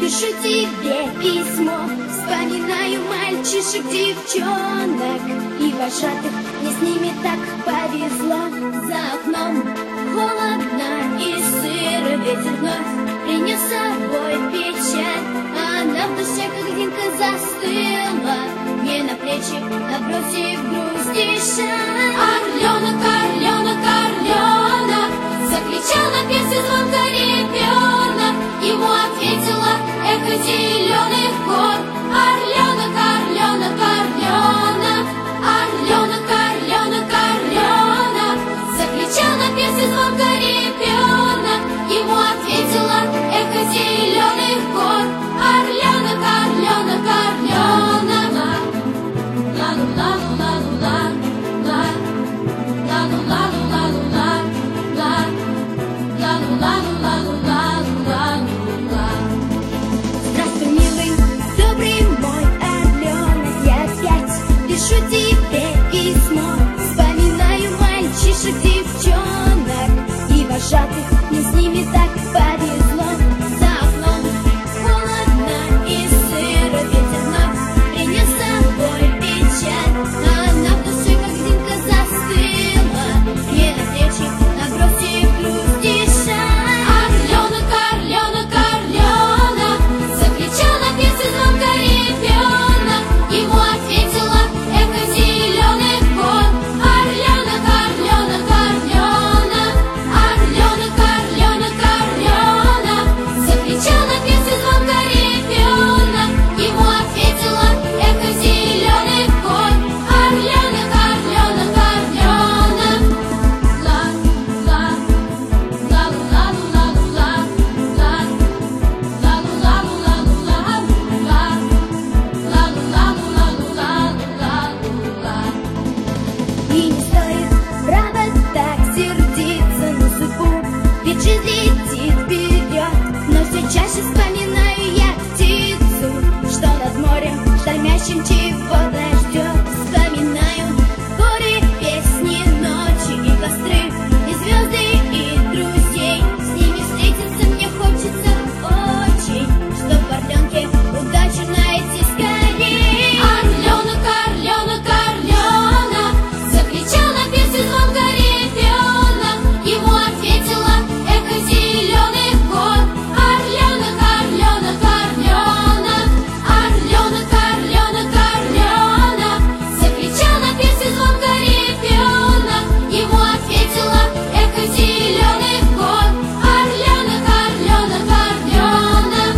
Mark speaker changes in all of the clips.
Speaker 1: пишу тебе письмо. Вспоминаю мальчишек, девчонок и вожатых, мне с ними так повезло. За окном холодно и сыро, ветер вновь принес с собой печаль. Она в душе, как дымка, застыла, мне на плечи набросив грусть и шаль. Орленок, орленок, орленок, закричал на песне звонко ребенок. Ему ответила эхо зеленых гор. Орленок, орленок, орленок, орленок, орленок, орленок, закричал на песне звонко ребенок. Ему ответила эхо зеленых гор. Орленок, орленок, орленок, ла-ла-ла-ла-ла-ла, ла-ла-ла-ла-ла-ла, ла-ла-ла-ла-ла-ла. Здравствуй, милый, добрый мой орленок, я опять пишу тебе письмо. Вспоминаю мальчишек, девчонок и вожатых, мне с ними так повезло. За окном холодно и сыро, ветер вновь принес с собой печаль. Она в душе, как дымка, застыла, мне на плечи набросив грусть и шаль. Орленок, орленок, орленок, закричал на песне звонко ребенок. Ему ответила эхо зеленых гор. Орленок, орленок, орленок, орленок, орленок, орленок, закричал на песне звонко ребенок. Ему ответила эхо зеленых гор. Орленок, орленок, орленок, и не стоит, право, так сердиться на судьбу, ведь жизнь летит вперед. Но все чаще вспоминаю я птицу, что над морем штормящим чего-то ждет. Вспоминаю горы, песни, ночи и костры, и звезды, и друзей. С ними встретиться мне хочется очень, чтоб в орленке удачу найти скорей. Орленок, орленок, орленок, закричал на песне звонко ребенок. Ему ответила эхо зеленых гор. Орленок, орленок, орленок, орленок, орленок, орленок, закричал на песне звонко ребенок. Ему ответила эхо зеленых гор. Орленок, орленок, орленок,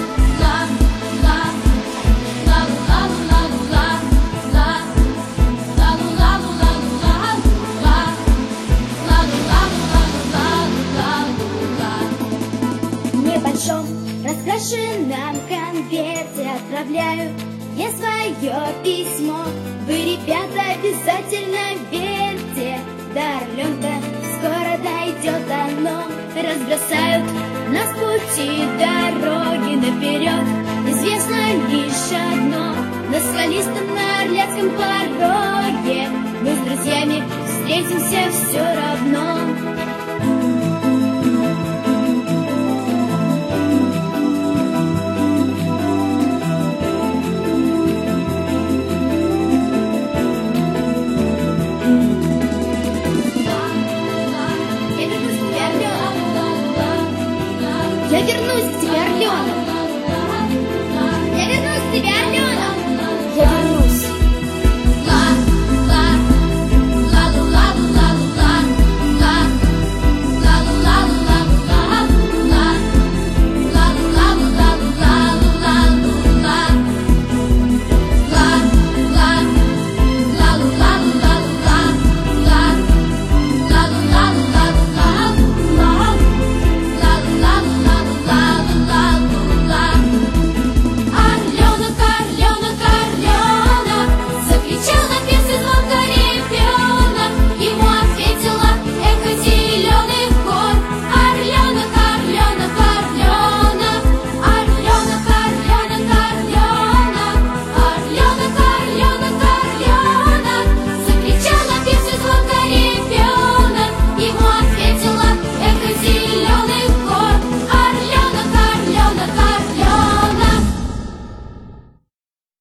Speaker 1: в небольшом раскрашенном конверте отправляю я свое письмо. Вы, ребята, обязательно верьте, до орленка скоро дойдет оно. Разбросают нас пути дороги наперед, известно лишь одно: на скалистом, на Орляцком пороге мы с друзьями встретимся все равно. Я вернусь к тебе, орленок. Я вернусь к тебе, орленок. Я вернусь.